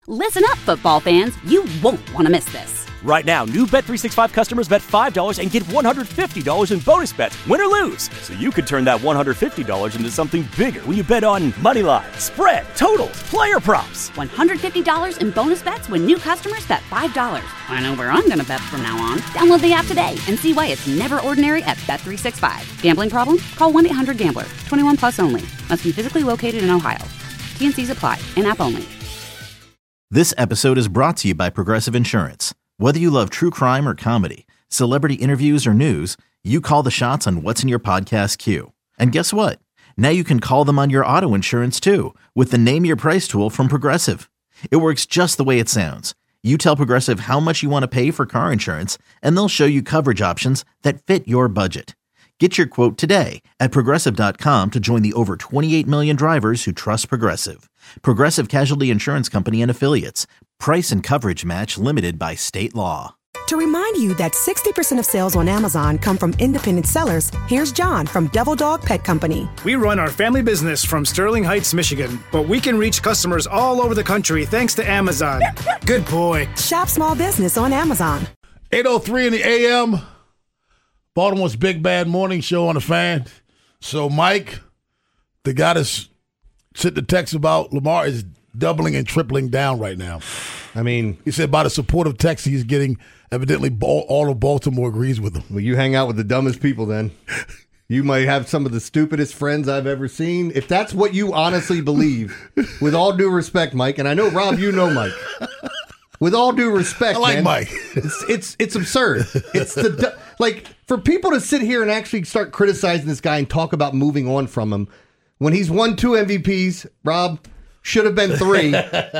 Listen up, football fans. You won't want to miss this. Right now, new Bet365 customers bet $5 and get $150 in bonus bets, win or lose. So you could turn that $150 into something bigger when you bet on money line, spread, totals, player props. $150 in bonus bets when new customers bet $5. I know where I'm going to bet from now on. Download the app today and see why it's never ordinary at Bet365. Gambling problem? Call 1-800-GAMBLER. 21 plus only. Must be physically located in Ohio. T&Cs apply. In-app only. This episode is brought to you by Progressive Insurance. Whether you love true crime or comedy, celebrity interviews or news, you call the shots on what's in your podcast queue. And guess what? Now you can call them on your auto insurance too with the Name Your Price tool from Progressive. It works just the way it sounds. You tell Progressive how much you want to pay for car insurance, and they'll show you coverage options that fit your budget. Get your quote today at Progressive.com to join the over 28 million drivers who trust Progressive. Progressive Casualty Insurance Company and Affiliates. Price and coverage match limited by state law. To remind you that 60% of sales on Amazon come from independent sellers, here's John from Devil Dog Pet Company. We run our family business from Sterling Heights, Michigan, but we can reach customers all over the country thanks to Amazon. Good boy. Shop small business on Amazon. 8:03 in the a.m., Baltimore's Big Bad Morning Show on the Fan. So Mike, the guy that's sent the text about Lamar, is doubling and tripling down right now. I mean, he said by the supportive text he's getting, evidently all of Baltimore agrees with him. Well, you hang out with the dumbest people then. You might have some of the stupidest friends I've ever seen. If that's what you honestly believe, with all due respect, Mike, and I know, Rob, you know Mike. With all due respect, I like man, Mike. It's absurd. It's like for people to sit here and actually start criticizing this guy and talk about moving on from him when he's won 2 MVPs, Rob, should have been 3.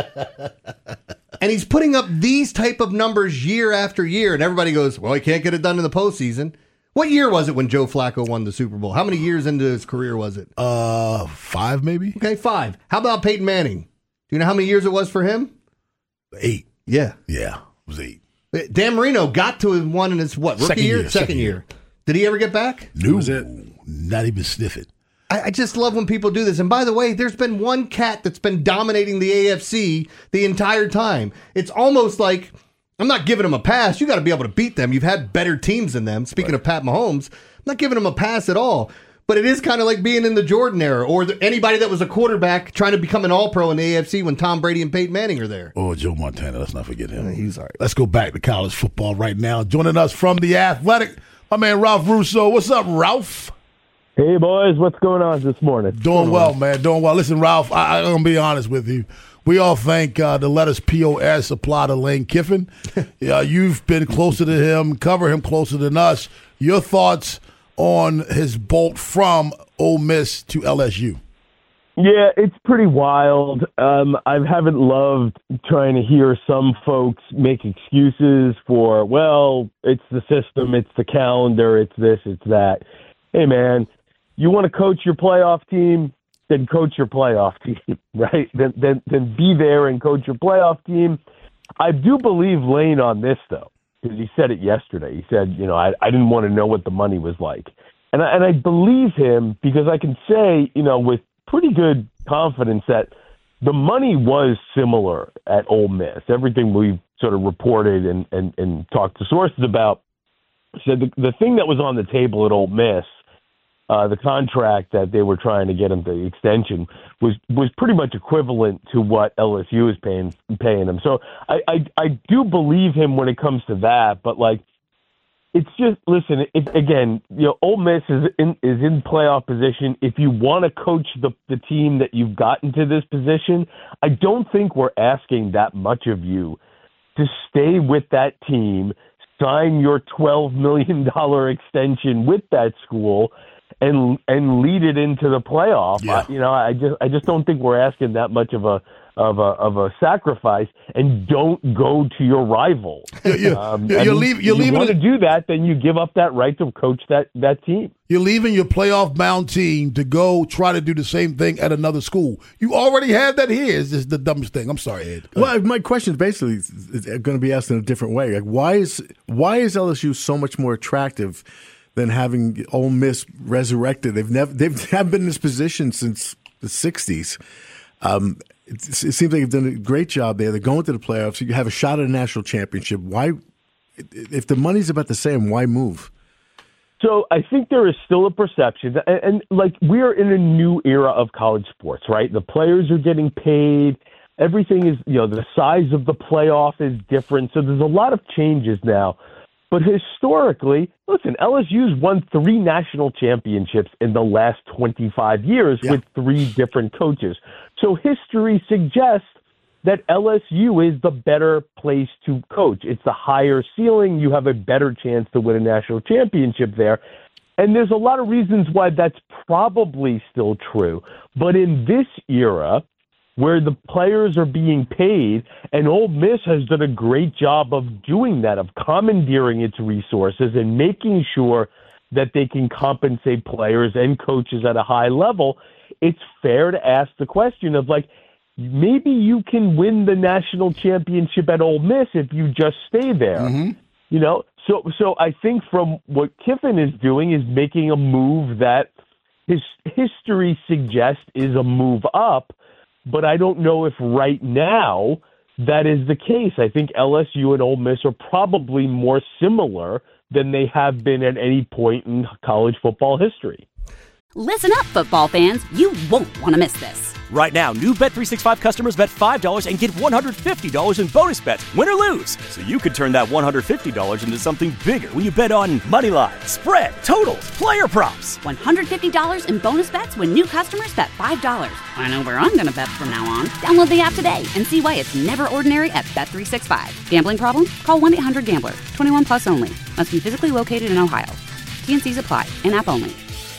And he's putting up these type of numbers year after year, and everybody goes, well, he can't get it done in the postseason. What year was it when Joe Flacco won the Super Bowl? How many years into his career was it? 5 maybe. Okay, 5. How about Peyton Manning? Do you know how many years it was for him? 8. Yeah. Yeah, it was 8. Dan Marino got to his one in his rookie year? Second year. Did he ever get back? No, not even sniff it. I just love when people do this. And by the way, there's been one cat that's been dominating the AFC the entire time. It's almost like, I'm not giving them a pass. You got to be able to beat them. You've had better teams than them. Speaking of Pat Mahomes, I'm not giving them a pass at all. But it is kind of like being in the Jordan era or anybody that was a quarterback trying to become an all-pro in the AFC when Tom Brady and Peyton Manning are there. Oh, Joe Montana. Let's not forget him. He's all right. Let's go back to college football right now. Joining us from The Athletic, my man Ralph Russo. What's up, Ralph? Hey, boys. What's going on this morning? Doing well, man. Doing well. Listen, Ralph, I'm going to be honest with you. We all thank the letters POS apply to Lane Kiffin. You've been closer to him, cover him closer than us. Your thoughts on his bolt from Ole Miss to LSU? Yeah, it's pretty wild. I haven't loved trying to hear some folks make excuses for, well, it's the system, it's the calendar, it's this, it's that. Hey, man, you want to coach your playoff team? Then coach your playoff team, right? Then be there and coach your playoff team. I do believe Lane on this, though, because he said it yesterday. He said, I didn't want to know what the money was like. And I believe him because I can say, with pretty good confidence that the money was similar at Ole Miss. Everything we've sort of reported and talked to sources about said the thing that was on the table at Ole Miss, the contract that they were trying to get him the extension was pretty much equivalent to what LSU is paying him. So I do believe him when it comes to that, but it's just, listen, Ole Miss is in playoff position. If you want to coach the team that you've gotten to this position, I don't think we're asking that much of you to stay with that team, sign your $12 million extension with that school, and lead it into the playoff. Yeah. I just don't think we're asking that much of a sacrifice. And don't go to your rival. You want to do that, then you give up that right to coach that team. You're leaving your playoff-bound team to go try to do the same thing at another school. You already had that here. Is this the dumbest thing? I'm sorry, Ed. Well, my question basically is going to be asked in a different way. Why is LSU so much more attractive than having Ole Miss resurrected? They've been in this position since the 60s. it seems like you've done a great job there. They're going to the playoffs. You have a shot at a national championship. Why, if the money's about the same, why move? So I think there is still a perception, and like we are in a new era of college sports, right? The players are getting paid. Everything is, the size of the playoff is different. So there's a lot of changes now. But historically, listen, LSU's won 3 national championships in the last 25 years with 3 different coaches. So history suggests that LSU is the better place to coach. It's the higher ceiling. You have a better chance to win a national championship there. And there's a lot of reasons why that's probably still true. But in this era, where the players are being paid, and Ole Miss has done a great job of doing that, of commandeering its resources and making sure that they can compensate players and coaches at a high level, it's fair to ask the question of, like, maybe you can win the national championship at Ole Miss if you just stay there. Mm-hmm. So I think from what Kiffin is doing is making a move that his history suggests is a move up, but I don't know if right now that is the case. I think LSU and Ole Miss are probably more similar than they have been at any point in college football history. Listen up, football fans. You won't want to miss this. Right now, new Bet365 customers bet $5 and get $150 in bonus bets, win or lose. So you could turn that $150 into something bigger when you bet on moneyline, spread, totals, player props. $150 in bonus bets when new customers bet $5. I know where I'm going to bet from now on. Download the app today and see why it's never ordinary at Bet365. Gambling problem? Call 1-800-GAMBLER. 21 plus only. Must be physically located in Ohio. T&Cs apply. In-app only.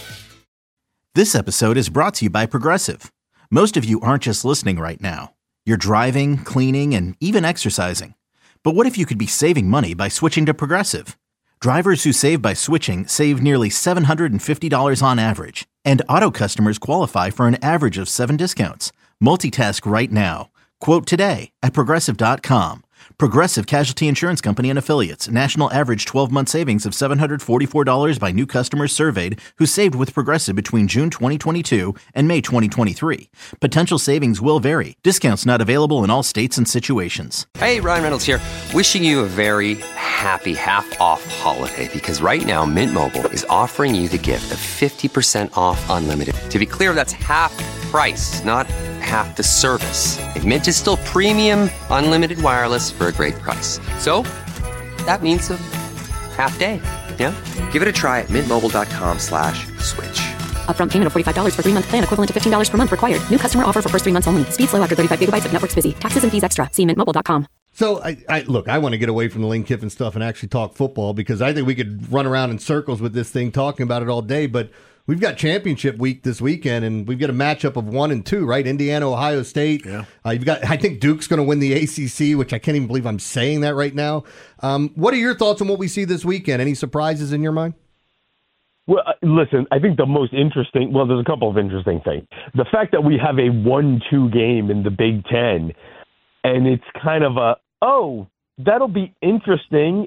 This episode is brought to you by Progressive. Most of you aren't just listening right now. You're driving, cleaning, and even exercising. But what if you could be saving money by switching to Progressive? Drivers who save by switching save nearly $750 on average. And auto customers qualify for an average of 7 discounts. Multitask right now. Quote today at Progressive.com. Progressive Casualty Insurance Company and Affiliates. National average 12-month savings of $744 by new customers surveyed who saved with Progressive between June 2022 and May 2023. Potential savings will vary. Discounts not available in all states and situations. Hey, Ryan Reynolds here. Wishing you a very happy half-off holiday because right now Mint Mobile is offering you the gift of 50% off unlimited. To be clear, that's half price, not half the service. And Mint is still premium unlimited wireless for a great price. So that means a half day. Yeah? Give it a try at mintmobile.com/switch. Upfront payment of $45 for 3-month plan, equivalent to $15 per month required. New customer offer for first 3 months only. Speed slow after 35 gigabytes if network's busy. Taxes and fees extra. See mintmobile.com. So, I want to get away from the Lane Kiffin stuff and actually talk football because I think we could run around in circles with this thing talking about it all day, but we've got championship week this weekend, and we've got a matchup of 1 and 2, right? Indiana, Ohio State. Yeah. You've got. I think Duke's going to win the ACC, which I can't even believe I'm saying that right now. What are your thoughts on what we see this weekend? Any surprises in your mind? Well, listen, I think the most interesting, there's a couple of interesting things. The fact that we have a 1-2 game in the Big Ten, and it's kind of that'll be interesting.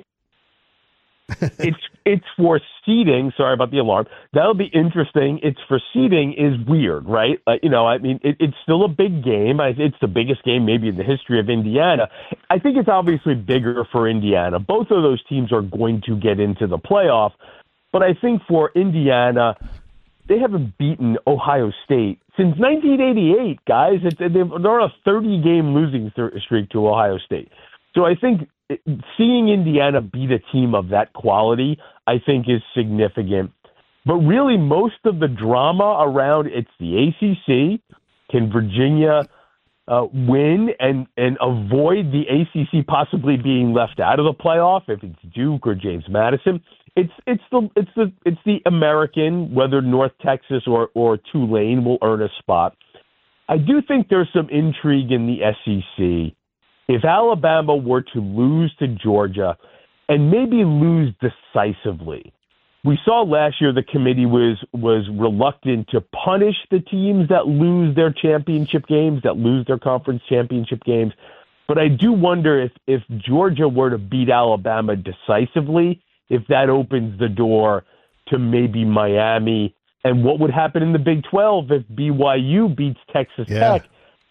It's for seeding. Sorry about the alarm. That'll be interesting. It's for seeding is weird, right? It's still a big game. It's the biggest game maybe in the history of Indiana. I think it's obviously bigger for Indiana. Both of those teams are going to get into the playoff. But I think for Indiana, they haven't beaten Ohio State since 1988, guys. They're on a 30-game losing streak to Ohio State. So I think seeing Indiana beat a team of that quality, I think, is significant. But really, most of the drama around it's the ACC. Can Virginia win and avoid the ACC possibly being left out of the playoff if it's Duke or James Madison? It's the American, whether North Texas or Tulane will earn a spot. I do think there's some intrigue in the SEC. If Alabama were to lose to Georgia and maybe lose decisively, we saw last year the committee was reluctant to punish the teams that lose their championship games, that lose their conference championship games. But I do wonder if Georgia were to beat Alabama decisively, if that opens the door to maybe Miami. And what would happen in the Big 12 if BYU beats Texas Tech?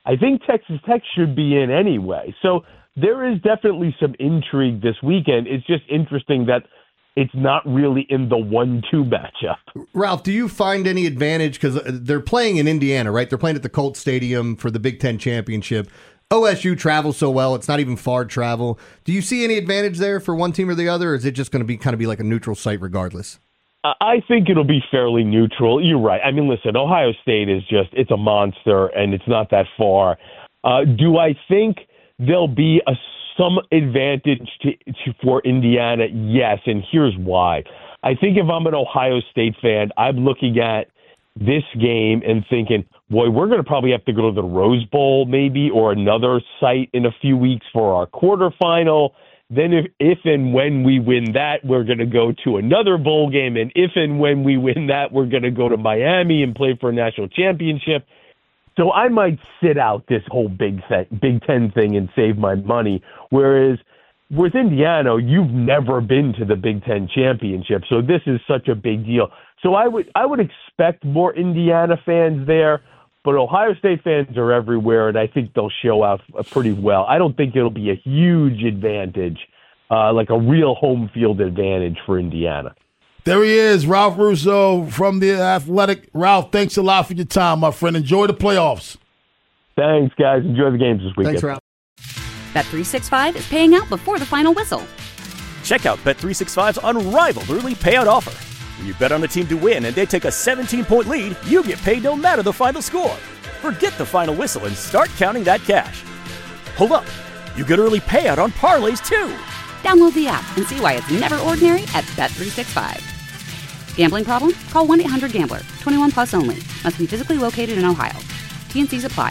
I think Texas Tech should be in anyway. So there is definitely some intrigue this weekend. It's just interesting that it's not really in the 1-2 matchup. Ralph, do you find any advantage? Because they're playing in Indiana, right? They're playing at the Colt Stadium for the Big Ten Championship. OSU travels so well, it's not even far travel. Do you see any advantage there for one team or the other, or is it just going to be like a neutral site regardless? I think it'll be fairly neutral. You're right. I mean, listen, Ohio State is it's a monster, and it's not that far. Do I think there'll be some advantage for Indiana? Yes, and here's why. I think if I'm an Ohio State fan, I'm looking at this game and thinking, boy, we're going to probably have to go to the Rose Bowl maybe or another site in a few weeks for our quarterfinal. Then if and when we win that, we're going to go to another bowl game. And if and when we win that, we're going to go to Miami and play for a national championship. So I might sit out this whole Big Ten thing and save my money. Whereas with Indiana, you've never been to the Big Ten championship. So this is such a big deal. So I would expect more Indiana fans there. But Ohio State fans are everywhere, and I think they'll show out pretty well. I don't think it'll be a huge advantage, like a real home field advantage for Indiana. There he is, Ralph Russo from The Athletic. Ralph, thanks a lot for your time, my friend. Enjoy the playoffs. Thanks, guys. Enjoy the games this weekend. Thanks, Ralph. Bet365 is paying out before the final whistle. Check out Bet365's unrivaled early payout offer. When you bet on a team to win and they take a 17-point lead, you get paid no matter the final score. Forget the final whistle and start counting that cash. Hold up. You get early payout on parlays, too. Download the app and see why it's never ordinary at Bet365. Gambling problem? Call 1-800-GAMBLER. 21 plus only. Must be physically located in Ohio. T&Cs apply.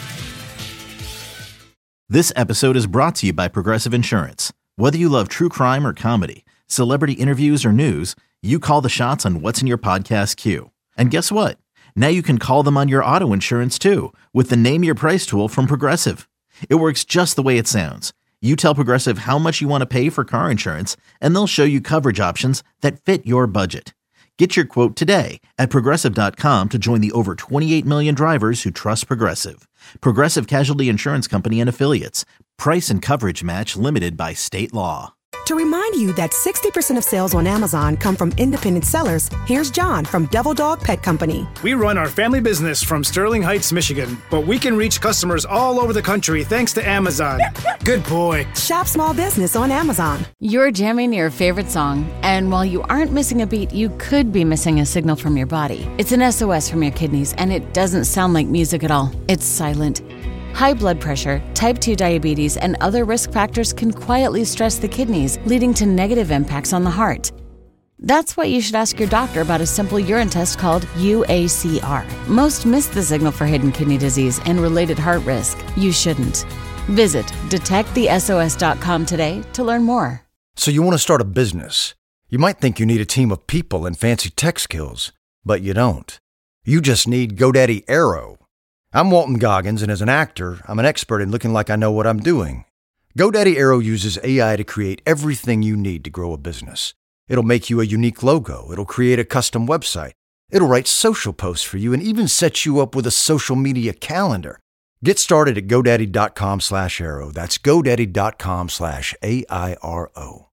This episode is brought to you by Progressive Insurance. Whether you love true crime or comedy, celebrity interviews or news, you call the shots on what's in your podcast queue. And guess what? Now you can call them on your auto insurance too with the Name Your Price tool from Progressive. It works just the way it sounds. You tell Progressive how much you want to pay for car insurance, and they'll show you coverage options that fit your budget. Get your quote today at Progressive.com to join the over 28 million drivers who trust Progressive. Progressive Casualty Insurance Company and Affiliates. Price and coverage match limited by state law. To remind you that 60% of sales on Amazon come from independent sellers, here's John from Devil Dog Pet Company. We run our family business from Sterling Heights, Michigan, but we can reach customers all over the country thanks to Amazon. Good boy. Shop small business on Amazon. You're jamming to your favorite song, and while you aren't missing a beat, you could be missing a signal from your body. It's an SOS from your kidneys, and it doesn't sound like music at all. It's silent. High blood pressure, type 2 diabetes, and other risk factors can quietly stress the kidneys, leading to negative impacts on the heart. That's why you should ask your doctor about a simple urine test called UACR. Most miss the signal for hidden kidney disease and related heart risk. You shouldn't. Visit detectthesos.com today to learn more. So you want to start a business. You might think you need a team of people and fancy tech skills, but you don't. You just need GoDaddy Aero. I'm Walton Goggins, and as an actor, I'm an expert in looking like I know what I'm doing. GoDaddy Aero uses AI to create everything you need to grow a business. It'll make you a unique logo. It'll create a custom website. It'll write social posts for you and even set you up with a social media calendar. Get started at GoDaddy.com/Aero. That's GoDaddy.com/AIRO.